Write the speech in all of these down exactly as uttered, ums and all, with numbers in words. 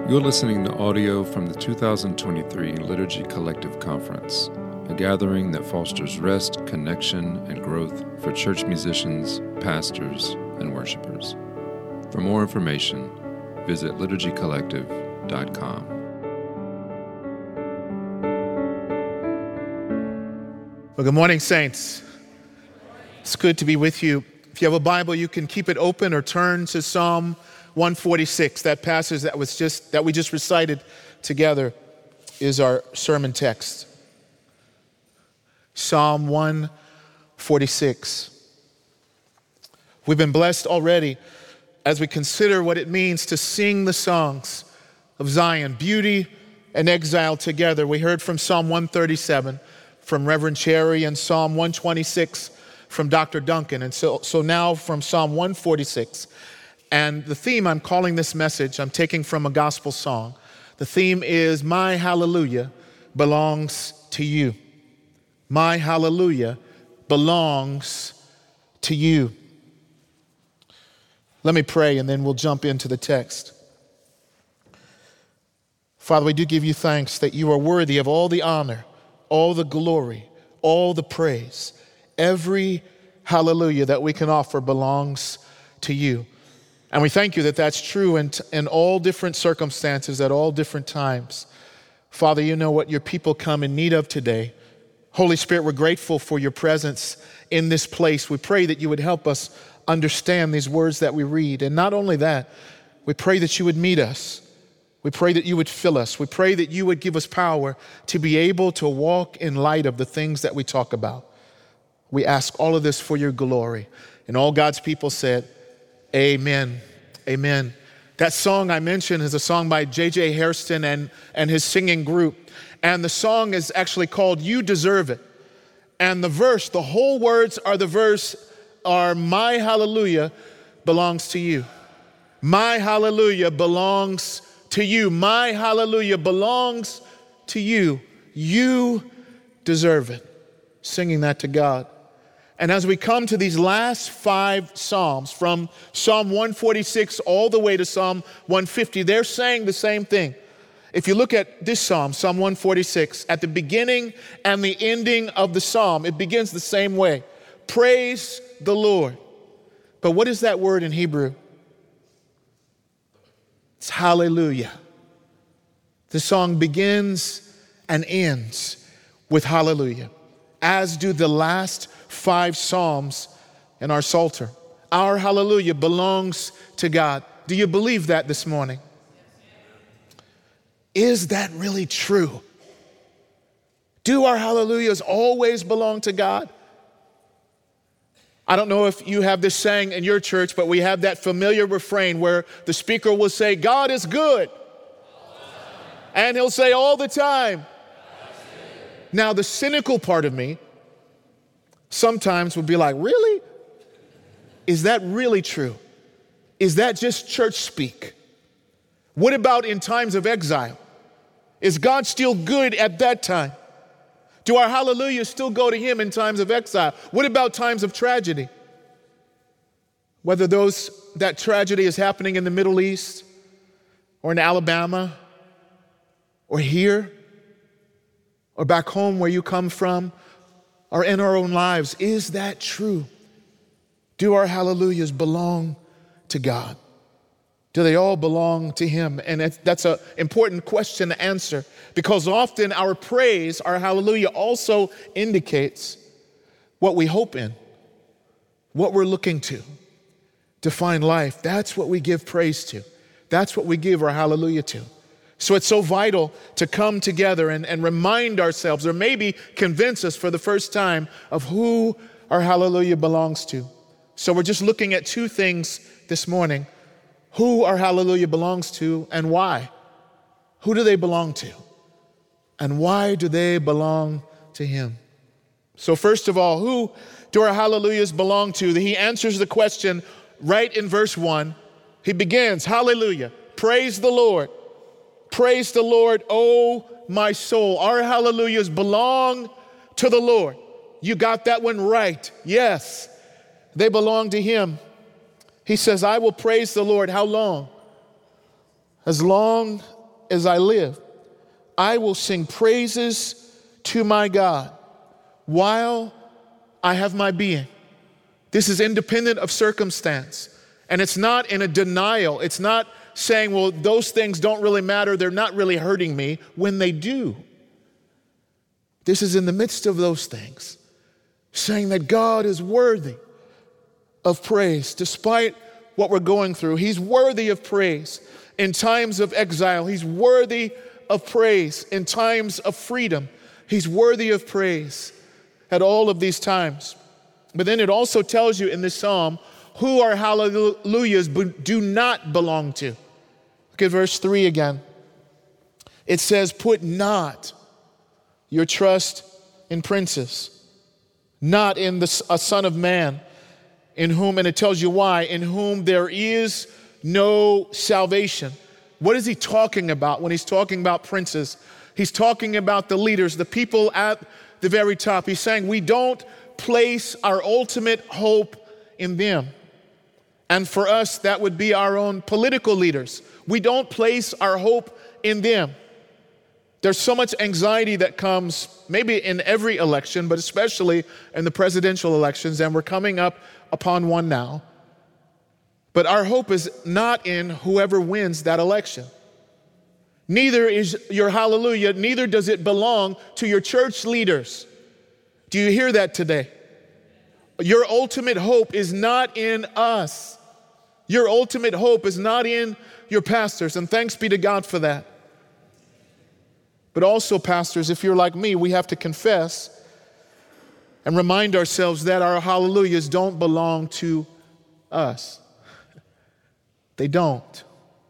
You're listening to audio from the two thousand twenty-three Liturgy Collective Conference, a gathering that fosters rest, connection, and growth for church musicians, pastors, and worshipers. For more information, visit liturgy collective dot com. Well, good morning, saints. It's good to be with you. If you have a Bible, you can keep it open or turn to Psalm one forty-six. That passage that was just that we just recited together is our sermon text. Psalm one forty-six. We've been blessed already as we consider what it means to sing the songs of Zion, beauty and exile together. We heard from Psalm one thirty-seven from Reverend Cherry and Psalm one twenty-six from Doctor Duncan. And so, so now from Psalm one forty-six. And the theme I'm calling this message, I'm taking from a gospel song. The theme is, my hallelujah belongs to you. My hallelujah belongs to you. Let me pray and then we'll jump into the text. Father, we do give you thanks that you are worthy of all the honor, all the glory, all the praise. Every hallelujah that we can offer belongs to you. And we thank you that that's true in, in all different circumstances, at all different times. Father, you know what your people come in need of today. Holy Spirit, we're grateful for your presence in this place. We pray that you would help us understand these words that we read. And not only that, we pray that you would meet us. We pray that you would fill us. We pray that you would give us power to be able to walk in light of the things that we talk about. We ask all of this for your glory. And all God's people said, amen. Amen. That song I mentioned is a song by J J Hairston and, and his singing group. And the song is actually called You Deserve It. And the verse, the whole words are the verse are, my hallelujah belongs to you. My hallelujah belongs to you. My hallelujah belongs to you. You deserve it. Singing that to God. And as we come to these last five Psalms, from Psalm one forty-six all the way to Psalm one fifty, they're saying the same thing. If you look at this Psalm, Psalm one forty-six, at the beginning and the ending of the Psalm, it begins the same way. Praise the Lord. But what is that word in Hebrew? It's hallelujah. The song begins and ends with hallelujah, as do the last five Psalms in our Psalter. Our hallelujah belongs to God. Do you believe that this morning? Is that really true? Do our hallelujahs always belong to God? I don't know if you have this saying in your church, but we have that familiar refrain where the speaker will say, God is good. And he'll say all the time. Now, the cynical part of me sometimes would be like, really? Is that really true? Is that just church speak? What about in times of exile? Is God still good at that time? Do our hallelujahs still go to him in times of exile? What about times of tragedy? Whether those that tragedy is happening in the Middle East or in Alabama or here or back home where you come from, or in our own lives, is that true? Do our hallelujahs belong to God? Do they all belong to him? And that's an important question to answer, because often our praise, our hallelujah, also indicates what we hope in, what we're looking to, to find life. That's what we give praise to. That's what we give our hallelujah to. So it's so vital to come together and, and remind ourselves, or maybe convince us for the first time, of who our hallelujah belongs to. So we're just looking at two things this morning: who our hallelujah belongs to and why. Who do they belong to? And why do they belong to him? So first of all, who do our hallelujahs belong to? He answers the question right in verse one. He begins, hallelujah, praise the Lord. Praise the Lord, oh my soul. Our hallelujahs belong to the Lord. You got that one right. Yes, they belong to him. He says, I will praise the Lord. How long? As long as I live, I will sing praises to my God while I have my being. This is independent of circumstance. And it's not in a denial. It's not saying, well, those things don't really matter. They're not really hurting me, when they do. This is in the midst of those things, saying that God is worthy of praise despite what we're going through. He's worthy of praise in times of exile. He's worthy of praise in times of freedom. He's worthy of praise at all of these times. But then it also tells you in this psalm who our hallelujahs do not belong to. Look at verse three again. It says, put not your trust in princes, not in the, a son of man, in whom, and it tells you why, in whom there is no salvation. What is he talking about when he's talking about princes? He's talking about the leaders, the people at the very top. He's saying we don't place our ultimate hope in them. And for us, that would be our own political leaders. We don't place our hope in them. There's so much anxiety that comes maybe in every election, but especially in the presidential elections, and we're coming up upon one now. But our hope is not in whoever wins that election. Neither is your hallelujah, neither does it belong to your church leaders. Do you hear that today? Your ultimate hope is not in us. Your ultimate hope is not in your pastors, and thanks be to God for that. But also, pastors, if you're like me, we have to confess and remind ourselves that our hallelujahs don't belong to us. They don't.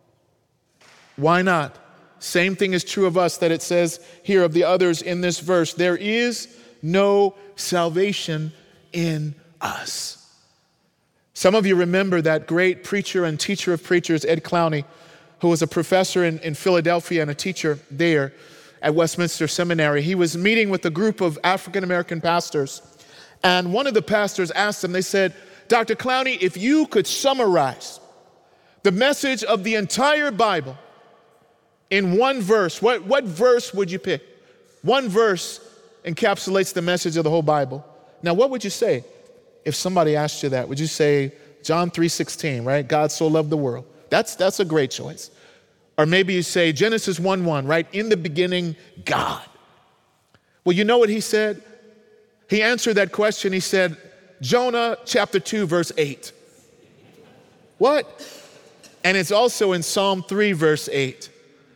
Why not? Same thing is true of us that it says here of the others in this verse. There is no salvation in us. Some of you remember that great preacher and teacher of preachers, Ed Clowney, who was a professor in, in Philadelphia and a teacher there at Westminster Seminary. He was meeting with a group of African-American pastors, and one of the pastors asked him, they said, Doctor Clowney, if you could summarize the message of the entire Bible in one verse, what, what verse would you pick? One verse encapsulates the message of the whole Bible. Now, what would you say if somebody asked you that? Would you say John three sixteen, right? God so loved the world. That's, that's a great choice. Or maybe you say Genesis one one, right? In the beginning, God. Well, you know what he said? He answered that question. He said, Jonah chapter two, verse eight. What? And it's also in Psalm three, verse eight.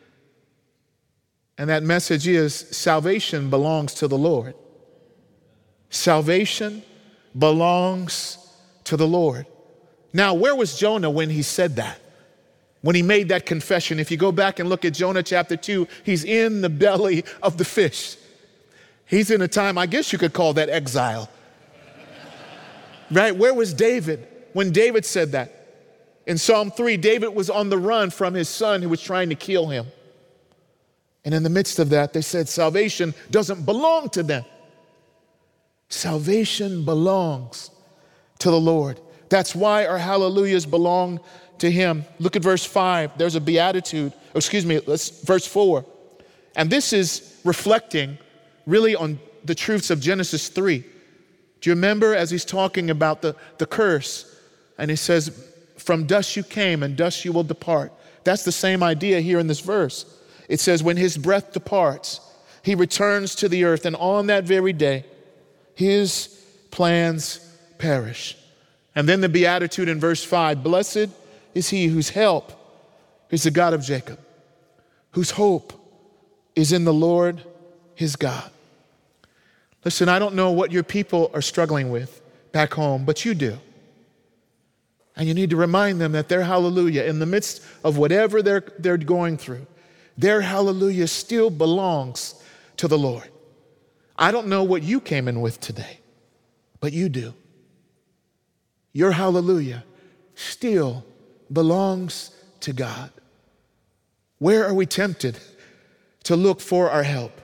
And that message is salvation belongs to the Lord. Salvation belongs to the Lord. Now, where was Jonah when he said that? When he made that confession? If you go back and look at Jonah chapter two, he's in the belly of the fish. He's in a time, I guess you could call that exile. Right? Where was David when David said that? In Psalm three, David was on the run from his son who was trying to kill him. And in the midst of that, they said salvation doesn't belong to them. Salvation belongs to the Lord. That's why our hallelujahs belong to him. Look at verse five. There's a beatitude. Excuse me, let's, verse four. And this is reflecting really on the truths of Genesis three. Do you remember as he's talking about the, the curse? And he says, from dust you came and dust you will depart. That's the same idea here in this verse. It says, when his breath departs, he returns to the earth, and on that very day, his plans perish. And then the beatitude in verse five, blessed is he whose help is the God of Jacob, whose hope is in the Lord his God. Listen, I don't know what your people are struggling with back home, but you do. And you need to remind them that their hallelujah, in the midst of whatever they're, they're going through, their hallelujah still belongs to the Lord. I don't know what you came in with today, but you do. Your hallelujah still belongs to God. Where are we tempted to look for our help?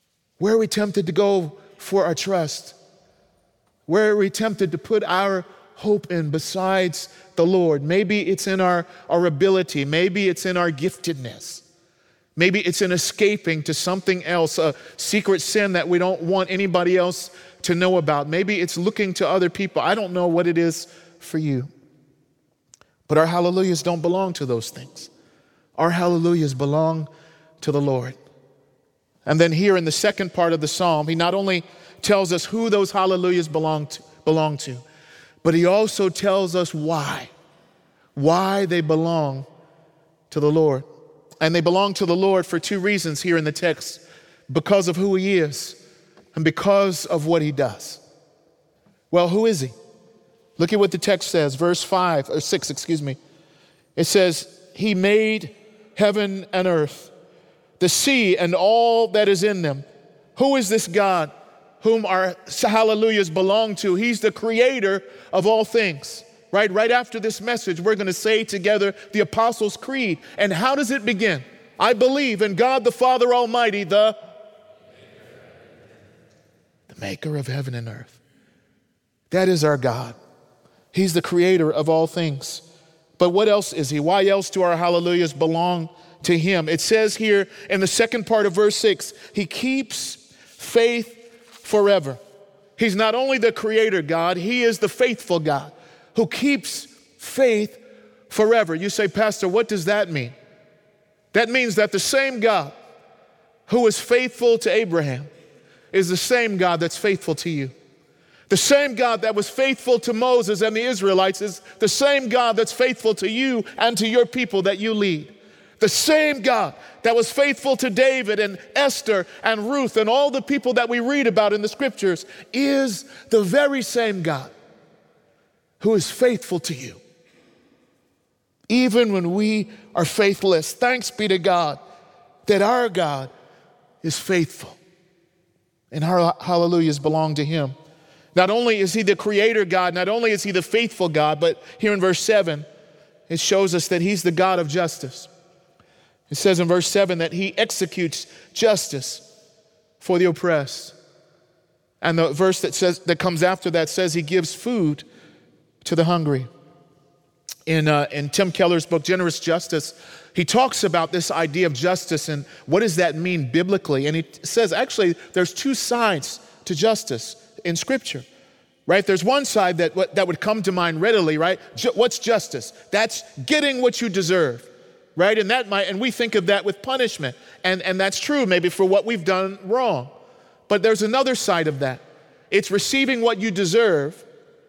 Where are we tempted to go for our trust? Where are we tempted to put our hope in besides the Lord? Maybe it's in our, our ability. Maybe it's in our giftedness. Maybe it's in escaping to something else, a secret sin that we don't want anybody else to know about. Maybe it's looking to other people. I don't know what it is for you. But our hallelujahs don't belong to those things. Our hallelujahs belong to the Lord. And then here in the second part of the psalm, he not only tells us who those hallelujahs belong to, belong to, but he also tells us why. Why they belong to the Lord. And they belong to the Lord for two reasons here in the text. Because of who he is and because of what he does. Well, who is he? Look at what the text says, verse five, or six, excuse me. It says, he made heaven and earth, the sea and all that is in them. Who is this God whom our hallelujahs belong to? He's the creator of all things. Right, right after this message, we're going to say together the Apostles' Creed. And how does it begin? I believe in God the Father Almighty, the, the maker of heaven and earth. That is our God. He's the creator of all things. But what else is he? Why else do our hallelujahs belong to him? It says here in the second part of verse six, he keeps faith forever. He's not only the creator God, he is the faithful God who keeps faith forever. You say, Pastor, what does that mean? That means that the same God who was faithful to Abraham is the same God that's faithful to you. The same God that was faithful to Moses and the Israelites is the same God that's faithful to you and to your people that you lead. The same God that was faithful to David and Esther and Ruth and all the people that we read about in the scriptures is the very same God who is faithful to you. Even when we are faithless, thanks be to God that our God is faithful and our hallelujahs belong to him. Not only is he the creator God, not only is he the faithful God, but here in verse seven, it shows us that he's the God of justice. It says in verse seven that he executes justice for the oppressed. And the verse that says that comes after that says he gives food to the hungry. In, uh, in Tim Keller's book, Generous Justice, he talks about this idea of justice and what does that mean biblically. And he says, actually, there's two sides to justice in Scripture, right? There's one side that, that would come to mind readily, right? Ju- what's justice? That's getting what you deserve, right? And that might, and we think of that with punishment. And, and that's true maybe for what we've done wrong. But there's another side of that. It's receiving what you deserve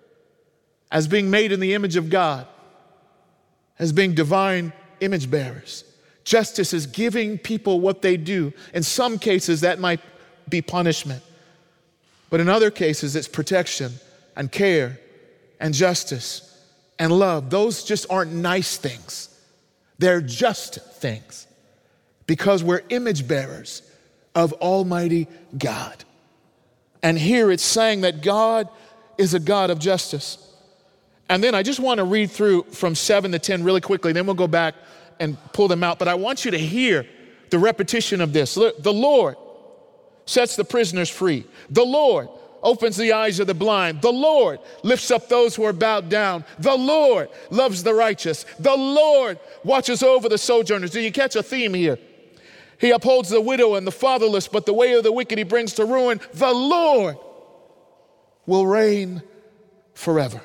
as being made in the image of God, as being divine image bearers. Justice is giving people what they do. In some cases, that might be punishment. But in other cases, it's protection and care and justice and love. Those just aren't nice things. They're just things because we're image bearers of Almighty God. And here it's saying that God is a God of justice. And then I just want to read through from seven to ten really quickly, then we'll go back and pull them out. But I want you to hear the repetition of this. The Lord sets the prisoners free. The Lord opens the eyes of the blind. The Lord lifts up those who are bowed down. The Lord loves the righteous. The Lord watches over the sojourners. Do you catch a theme here? He upholds the widow and the fatherless, but the way of the wicked he brings to ruin. The Lord will reign forever.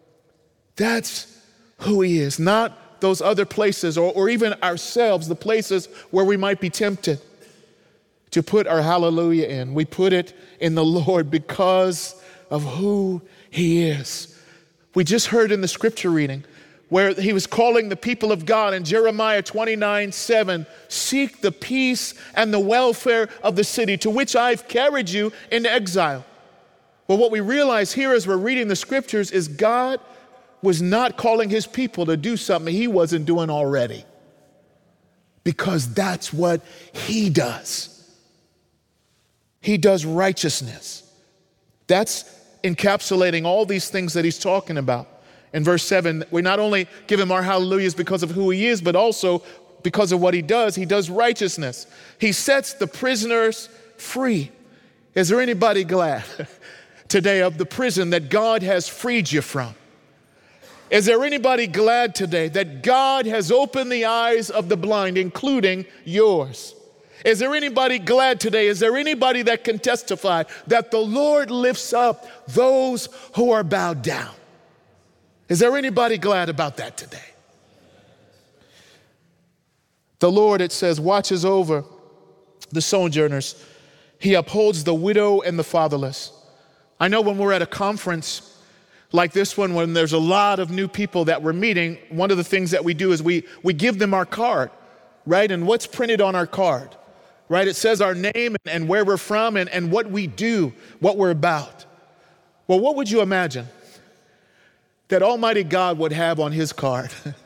That's who he is, not those other places or, or even ourselves, the places where we might be tempted to put our hallelujah in. We put it in the Lord because of who he is. We just heard in the scripture reading where he was calling the people of God in Jeremiah twenty-nine seven, seek the peace and the welfare of the city to which I've carried you into exile. Well, what we realize here as we're reading the scriptures is God was not calling his people to do something he wasn't doing already, because that's what he does. He does righteousness. That's encapsulating all these things that he's talking about. In verse seven, we not only give him our hallelujahs because of who he is, but also because of what he does. He does righteousness. He sets the prisoners free. Is there anybody glad today of the prison that God has freed you from? Is there anybody glad today that God has opened the eyes of the blind, including yours? Is there anybody glad today? Is there anybody that can testify that the Lord lifts up those who are bowed down? Is there anybody glad about that today? The Lord, it says, watches over the sojourners. He upholds the widow and the fatherless. I know when we're at a conference like this one, when there's a lot of new people that we're meeting, one of the things that we do is we, we give them our card, right? And what's printed on our card, right? It says our name and where we're from and, and what we do, what we're about. Well, what would you imagine that Almighty God would have on his card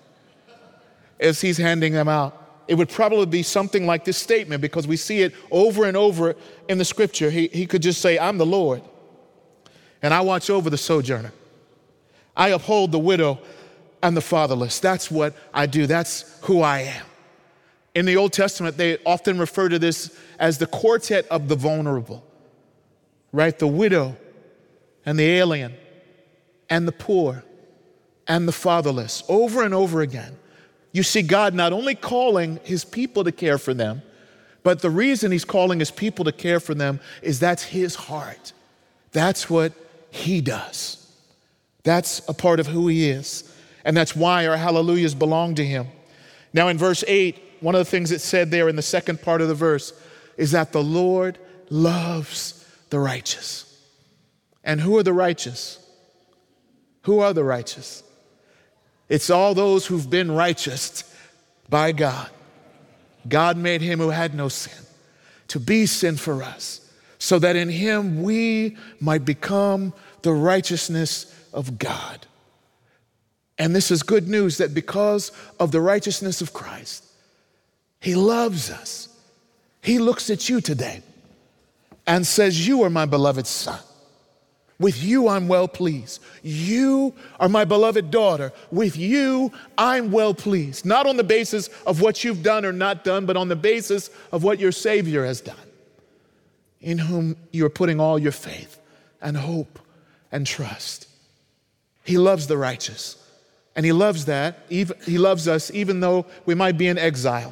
as he's handing them out? It would probably be something like this statement, because we see it over and over in the scripture. He, he could just say, I'm the Lord, and I watch over the sojourner. I uphold the widow and the fatherless. That's what I do. That's who I am. In the Old Testament, they often refer to this as the quartet of the vulnerable, right? The widow and the alien and the poor and the fatherless. Over and over again, you see God not only calling his people to care for them, but the reason he's calling his people to care for them is that's his heart. That's what he does. That's a part of who he is. And that's why our hallelujahs belong to him. Now in verse eight, one of the things it said there in the second part of the verse is that the Lord loves the righteous. And who are the righteous? Who are the righteous? It's all those who've been righteous by God. God made him who had no sin to be sin for us, so that in him we might become the righteousness of God. And this is good news, that because of the righteousness of Christ, he loves us. He looks at you today and says, you are my beloved son. With you I'm well pleased. You are my beloved daughter. With you I'm well pleased. Not on the basis of what you've done or not done, but on the basis of what your Savior has done, in whom you're putting all your faith and hope and trust. He loves the righteous. And he loves that. Even, he loves us even though we might be in exile.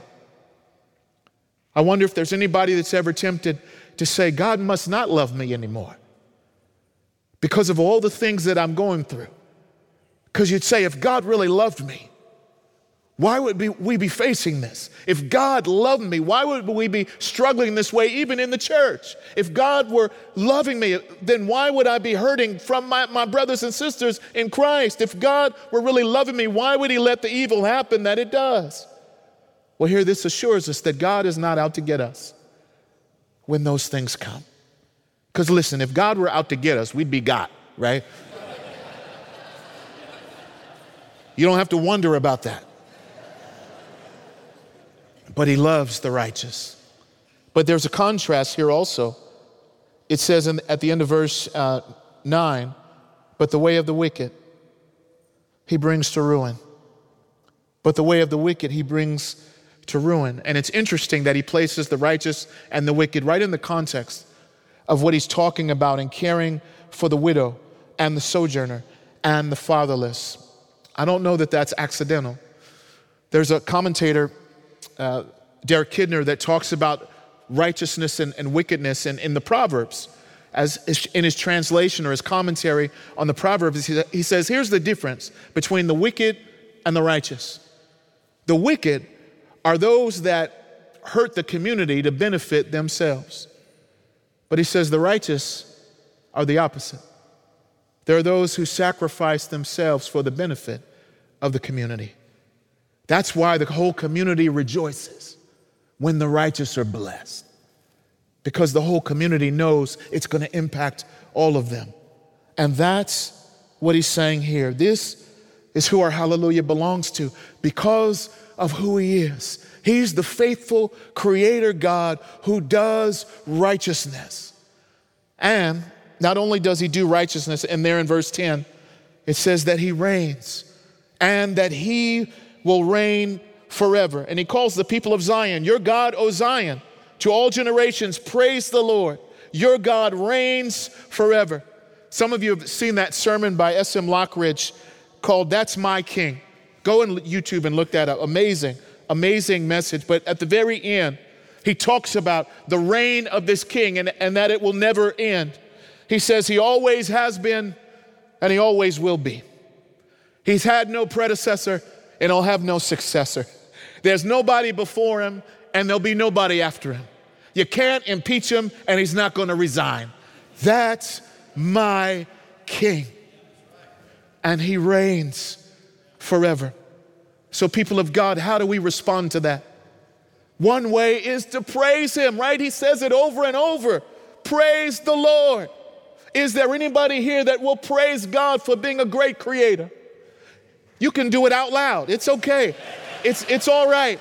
I wonder if there's anybody that's ever tempted to say, God must not love me anymore because of all the things that I'm going through. Because you'd say, if God really loved me, why would we be facing this? If God loved me, why would we be struggling this way even in the church? If God were loving me, then why would I be hurting from my, my brothers and sisters in Christ? If God were really loving me, why would he let the evil happen that it does? Well, here this assures us that God is not out to get us when those things come. Because listen, if God were out to get us, we'd be got, right? You don't have to wonder about that. But he loves the righteous. But there's a contrast here also. It says in, at the end of verse uh, nine, but the way of the wicked he brings to ruin. But the way of the wicked he brings to ruin. And it's interesting that he places the righteous and the wicked right in the context of what he's talking about in caring for the widow and the sojourner and the fatherless. I don't know that that's accidental. There's a commentator, uh, Derek Kidner, that talks about righteousness and, and wickedness in, in the Proverbs. As in his translation or his commentary on the Proverbs, he says, here's the difference between the wicked and the righteous. The wicked are those that hurt the community to benefit themselves. But he says the righteous are the opposite. There are those who sacrifice themselves for the benefit of the community. That's why the whole community rejoices when the righteous are blessed, because the whole community knows it's going to impact all of them. And that's what he's saying here. This is who our hallelujah belongs to because of who he is. He's the faithful creator God who does righteousness. And not only does he do righteousness, and there in verse ten, it says that he reigns and that he will reign forever. And he calls the people of Zion, your God, O Zion, to all generations, praise the Lord. Your God reigns forever. Some of you have seen that sermon by S M Lockridge called That's My King. Go on YouTube and look that up. Amazing, amazing message. But at the very end, he talks about the reign of this king and, and that it will never end. He says he always has been and he always will be. He's had no predecessor and he'll have no successor. There's nobody before him and there'll be nobody after him. You can't impeach him and he's not going to resign. That's my king. And he reigns forever. So people of God, how do we respond to that? One way is to praise him, right? He says it over and over. Praise the Lord. Is there anybody here that will praise God for being a great creator? You can do it out loud. It's okay. It's, it's all right.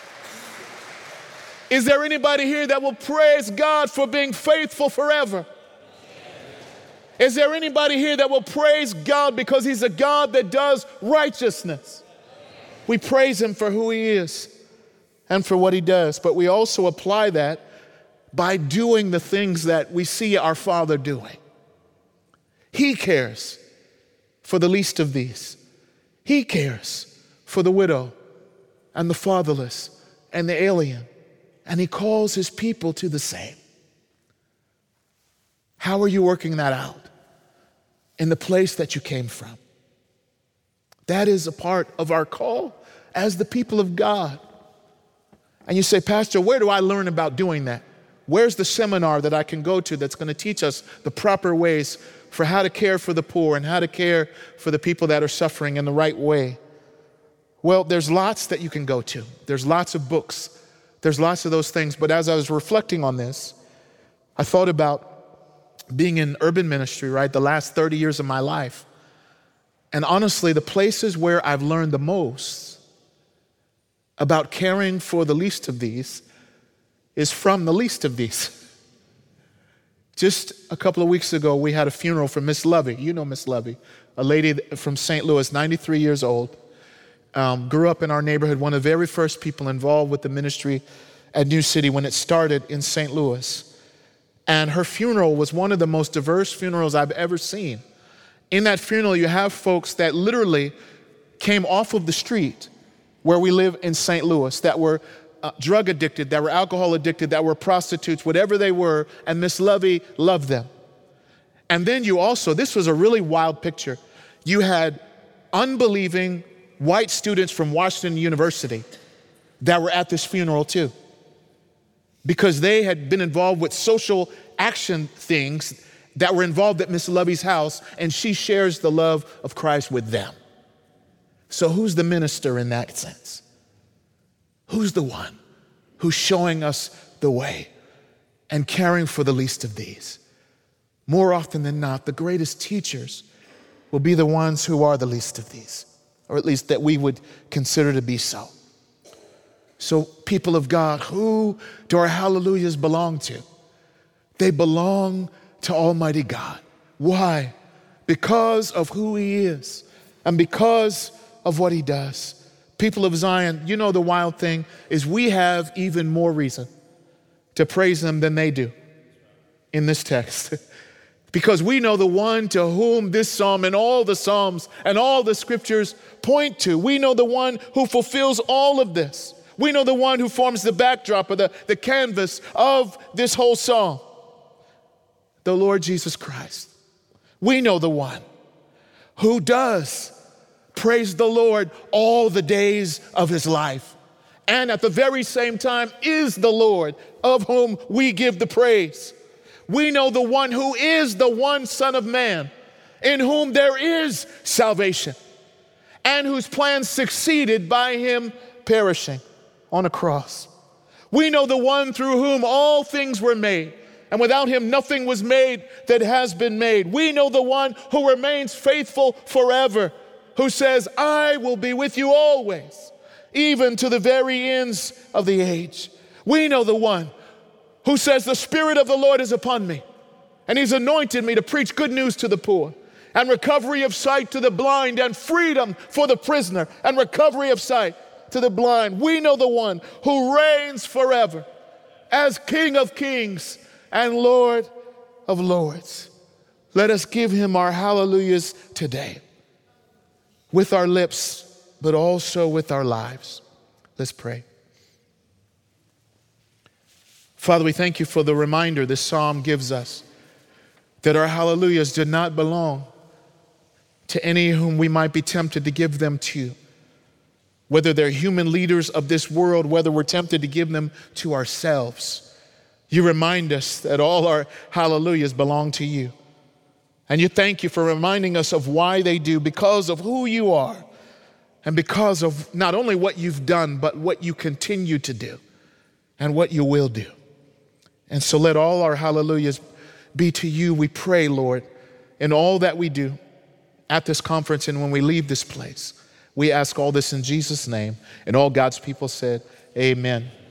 Is there anybody here that will praise God for being faithful forever? Is there anybody here that will praise God because he's a God that does righteousness? We praise him for who he is and for what he does, but we also apply that by doing the things that we see our Father doing. He cares for the least of these. He cares for the widow and the fatherless and the alien, and he calls his people to the same. How are you working that out? In the place that you came from. That is a part of our call as the people of God. And you say, Pastor, where do I learn about doing that? Where's the seminar that I can go to that's going to teach us the proper ways for how to care for the poor and how to care for the people that are suffering in the right way? Well, there's lots that you can go to. There's lots of books. There's lots of those things. But as I was reflecting on this, I thought about being in urban ministry, right? The last thirty years of my life. And honestly, the places where I've learned the most about caring for the least of these is from the least of these. Just a couple of weeks ago, we had a funeral for Miss Lovey. You know Miss Lovey, a lady from Saint Louis, ninety-three years old, um, grew up in our neighborhood, one of the very first people involved with the ministry at New City when it started in Saint Louis. And her funeral was one of the most diverse funerals I've ever seen. In that funeral, you have folks that literally came off of the street where we live in Saint Louis, that were uh, drug addicted, that were alcohol addicted, that were prostitutes, whatever they were, and Miss Lovey loved them. And then you also, this was a really wild picture, you had unbelieving white students from Washington University that were at this funeral too, because they had been involved with social action things that were involved at Miss Lovey's house, and she shares the love of Christ with them. So who's the minister in that sense? Who's the one who's showing us the way and caring for the least of these? More often than not, the greatest teachers will be the ones who are the least of these, or at least that we would consider to be so. So people of God, who do our hallelujahs belong to? They belong to Almighty God. Why? Because of who he is and because of what he does. People of Zion, you know the wild thing is we have even more reason to praise him than they do in this text. Because we know the one to whom this psalm and all the psalms and all the scriptures point to. We know the one who fulfills all of this. We know the one who forms the backdrop of the, the canvas of this whole psalm. The Lord Jesus Christ. We know the one who does praise the Lord all the days of his life, and at the very same time is the Lord of whom we give the praise. We know the one who is the one Son of Man, in whom there is salvation, and whose plans succeeded by him perishing on a cross. We know the one through whom all things were made, and without him nothing was made that has been made. We know the one who remains faithful forever, who says, I will be with you always, even to the very ends of the age. We know the one who says, the Spirit of the Lord is upon me, and he's anointed me to preach good news to the poor, and recovery of sight to the blind, and freedom for the prisoner, and recovery of sight to the blind. We know the one who reigns forever as King of kings and Lord of lords. Let us give him our hallelujahs today. with our lips, but also with our lives. Let's pray. Father, we thank you for the reminder this psalm gives us that our hallelujahs did not belong to any whom we might be tempted to give them to. Whether they're human leaders of this world, whether we're tempted to give them to ourselves. You remind us that all our hallelujahs belong to you. And you thank you for reminding us of why they do, because of who you are, and because of not only what you've done, but what you continue to do and what you will do. And so let all our hallelujahs be to you, we pray, Lord, in all that we do at this conference and when we leave this place. We ask all this in Jesus' name. And all God's people said, amen.